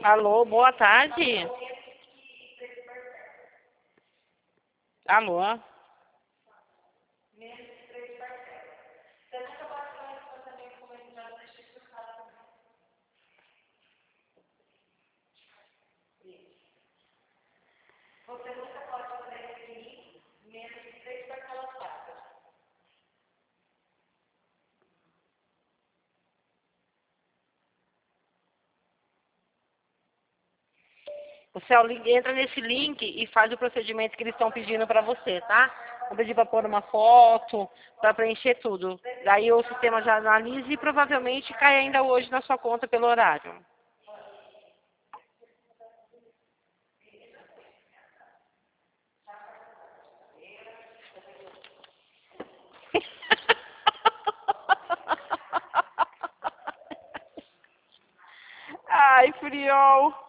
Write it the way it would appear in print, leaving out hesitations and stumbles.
Alô, boa tarde. Alô. Você entra nesse link e faz o procedimento que eles estão pedindo para você, tá? Vou pedir para pôr uma foto, para preencher tudo. Daí o sistema já analisa e provavelmente cai ainda hoje na sua conta pelo horário. Ai, friou.